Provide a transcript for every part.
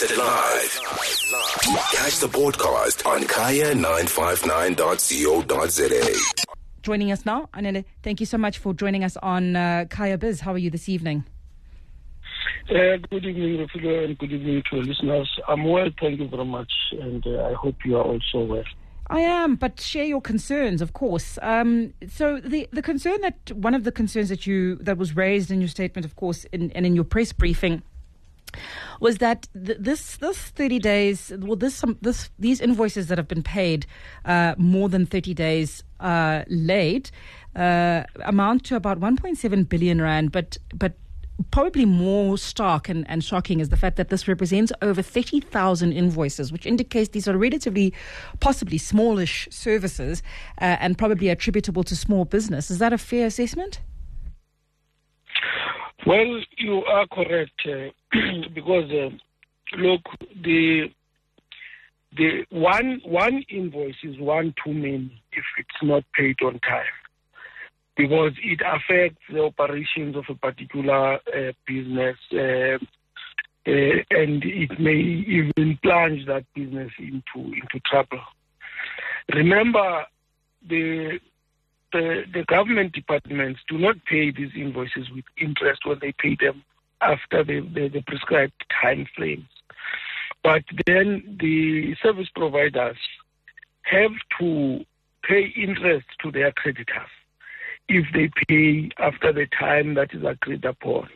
Listen live. Catch the podcast on kaya959.co.za. Joining us now, Anele, thank you so much for joining us on Kaya Biz. How are you this evening? Good evening, Rafika, and good evening to our listeners. I'm well, thank you very much, and I hope you are also well. I am, but share your concerns, of course. So the concern one of the concerns that was raised in your statement, of course, and in your press briefing, was that this 30 days, these invoices that have been paid more than 30 days late amount to about 1.7 billion rand, but probably more stark and shocking is the fact that this represents over 30,000 invoices, which indicates these are relatively, possibly smallish services and probably attributable to small business. Is that a fair assessment? Well, you are correct because look, the one invoice is one too many if it's not paid on time, because it affects the operations of a particular business and it may even plunge that business into trouble. Remember, the government departments do not pay these invoices with interest when they pay them after the prescribed time frames. But then the service providers have to pay interest to their creditors if they pay after the time that is agreed upon.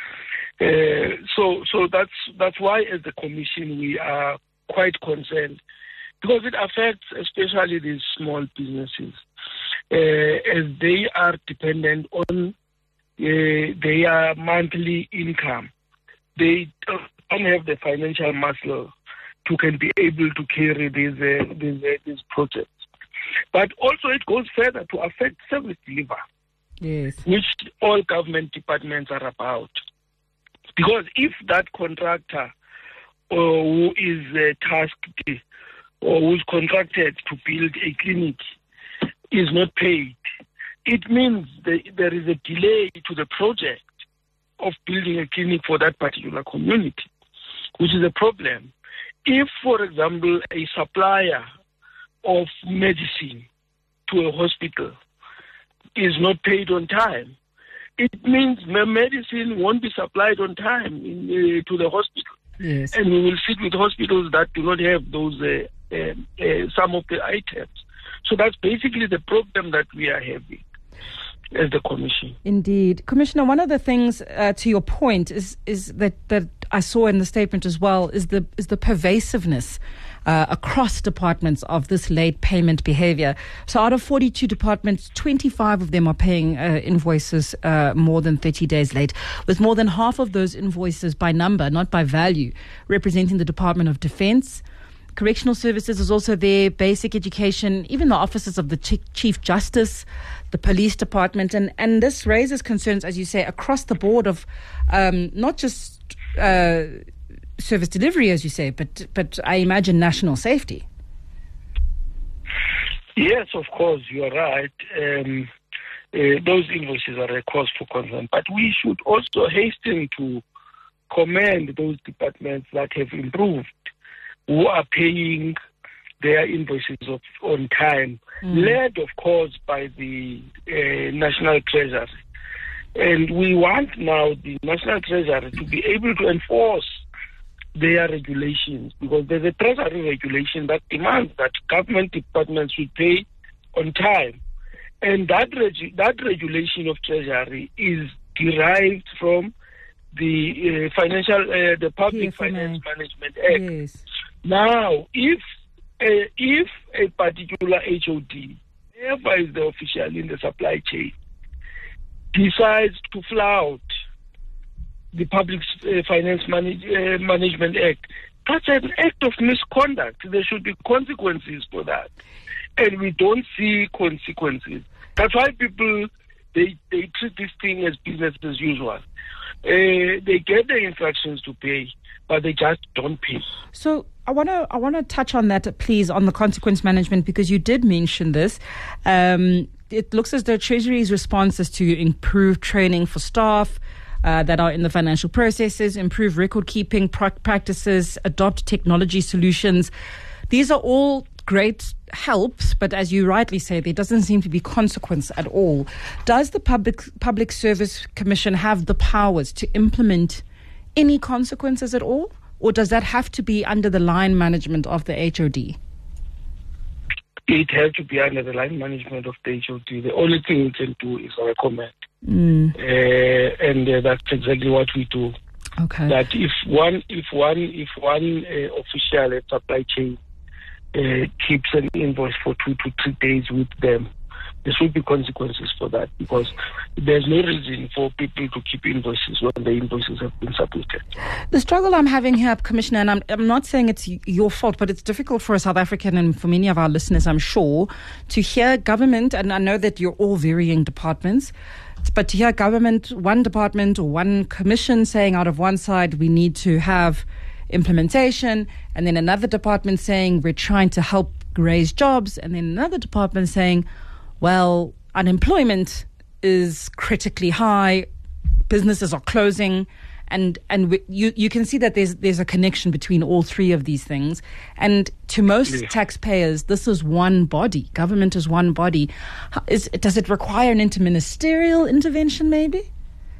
So that's why, as the Commission, we are quite concerned, because it affects especially these small businesses, as they are dependent on their monthly income. They don't have the financial muscle to can be able to carry these projects. But also it goes further to affect service delivery, yes, which all government departments are about. Because if that contractor who is tasked or who's contracted to build a clinic is not paid, it means there is a delay to the project of building a clinic for that particular community, which is a problem. If, for example, a supplier of medicine to a hospital is not paid on time, it means the medicine won't be supplied on time to the hospital. Yes. And we will sit with hospitals that do not have those some of the items. So that's basically the problem that we are having as the Commission. Indeed. Commissioner, one of the things to your point is that I saw in the statement as well is the pervasiveness across departments of this late payment behavior. So out of 42 departments, 25 of them are paying invoices more than 30 days late, with more than half of those invoices by number, not by value, representing the Department of Defence. Correctional Services is also there, basic education, even the offices of the Chief Justice, the police department. And this raises concerns, as you say, across the board of not just service delivery, as you say, but I imagine national safety. Yes, of course, you are right. Those invoices are a cause for concern. But we should also hasten to commend those departments that have improved, who are paying their invoices on time, led, of course, by the National Treasury. And we want now the National Treasury to be able to enforce their regulations, because there's a Treasury regulation that demands that government departments should pay on time. And that regulation of Treasury is derived from the Public Finance Management Act. Yes. Now, if a particular HOD, whoever is the official in the supply chain, decides to flout the Public Finance Management Act, that's an act of misconduct. There should be consequences for that. And we don't see consequences. That's why people, they treat this thing as business as usual. They get the instructions to pay, but they just don't pay. So I want to touch on that, please, on the consequence management, because you did mention this. It looks as though Treasury's response is to improve training for staff, that are in the financial processes, improve record keeping practices, adopt technology solutions. These are all great helps, but as you rightly say, there doesn't seem to be consequence at all. Does the Public Service Commission have the powers to implement any consequences at all? Or does that have to be under the line management of the HOD? It has to be under the line management of the HOD. The only thing we can do is recommend. And that's exactly what we do. Okay. That if one official at supply chain keeps an invoice for 2 to 3 days with them, there should be consequences for that, because there's no reason for people to keep invoices when the invoices have been submitted. The struggle I'm having here, Commissioner, and I'm not saying it's your fault, but it's difficult for a South African and for many of our listeners, I'm sure, to hear government, and I know that you're all varying departments, but to hear government, one department or one commission saying out of one side we need to have implementation, and then another department saying we're trying to help raise jobs, and then another department saying, well, unemployment is critically high, businesses are closing, and you can see that there's a connection between all three of these things. And to most taxpayers, this is one body. Government is one body. Does it require an interministerial intervention, maybe?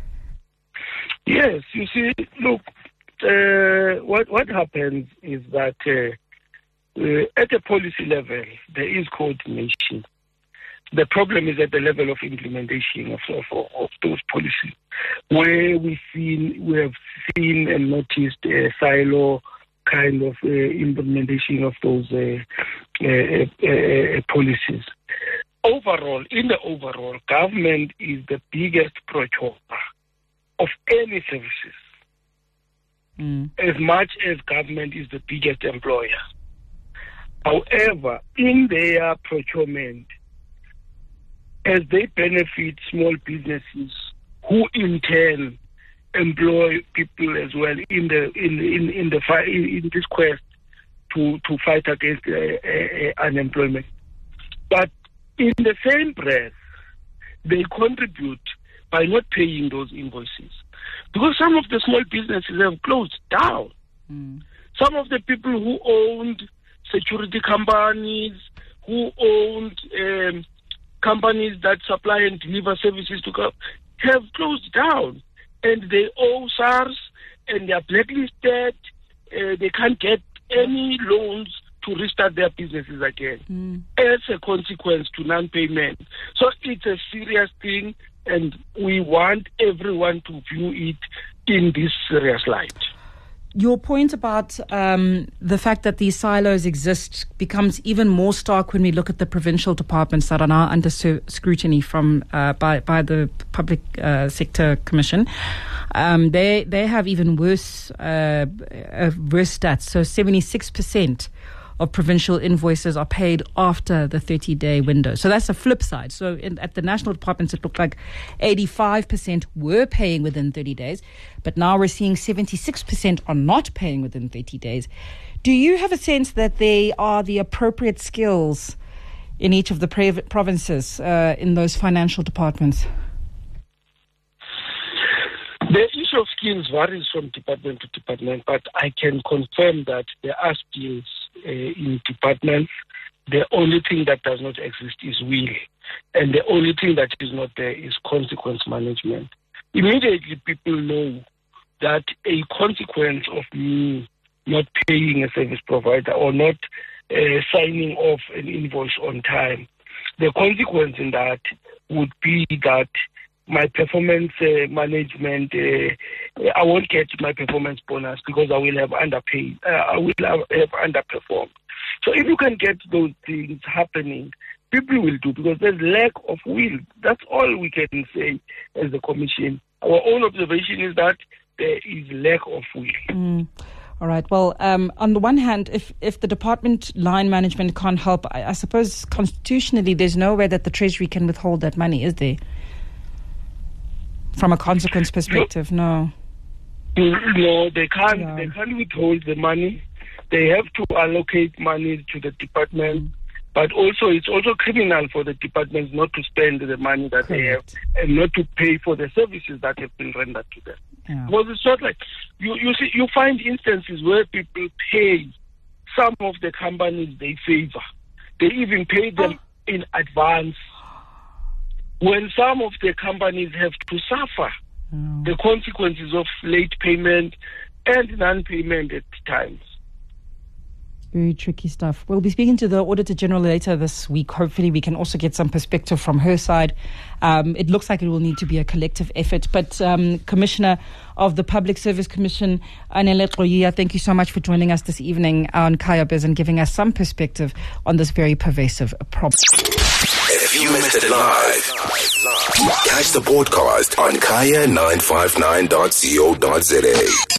Yes, you see, look, what happens is that at a policy level, there is coordination. The problem is at the level of implementation of those policies, where we have seen and noticed a silo kind of implementation of those policies. Overall, government is the biggest procurer of any services, as much as government is the biggest employer. However, in their procurement, as they benefit small businesses, who in turn employ people as well in this quest to fight against unemployment. But in the same breath, they contribute by not paying those invoices, because some of the small businesses have closed down. Some of the people who owned security companies, who owned companies that supply and deliver services to have closed down, and they owe SARS, and they are blacklisted. They can't get any loans to restart their businesses again as a consequence to non-payment. So it's a serious thing, and we want everyone to view it in this serious light. Your point about the fact that these silos exist becomes even more stark when we look at the provincial departments that are now under scrutiny from by the Public Sector Commission. They have even worse stats. So 76% of provincial invoices are paid after the 30-day window. So that's a flip side. So at the national departments, it looked like 85% were paying within 30 days, but now we're seeing 76% are not paying within 30 days. Do you have a sense that they are the appropriate skills in each of the provinces in those financial departments? The issue of skills varies from department to department, but I can confirm that there are skills in departments. The only thing that does not exist is will, and the only thing that is not there is consequence management. Immediately people know that a consequence of me not paying a service provider or not signing off an invoice on time, the consequence in that would be that my performance management, I won't get my performance bonus because I will have underpaid. I will have underperformed. So if you can get those things happening, people will do, because there's lack of will. That's all we can say as the Commission. Our own observation is that there is lack of will. All right. Well, on the one hand, if the department line management can't help, I suppose constitutionally there's no way that the Treasury can withhold that money, is there? From a consequence perspective, no. No, they can't. Yeah. They can't withhold the money. They have to allocate money to the department, But also, it's also criminal for the departments not to spend the money that they have and not to pay for the services that have been rendered to them. Yeah. Because it's not like you find instances where people pay some of the companies they favor. They even pay them in advance. When some of the companies have to suffer the consequences of late payment and non-payment at times. Very tricky stuff. We'll be speaking to the Auditor General later this week. Hopefully we can also get some perspective from her side. It looks like it will need to be a collective effort. But Commissioner of the Public Service Commission, Anele Qoyiya, thank you so much for joining us this evening on Kaya Biz and giving us some perspective on this very pervasive problem. If you missed it live, catch the podcast on kaya959.co.za.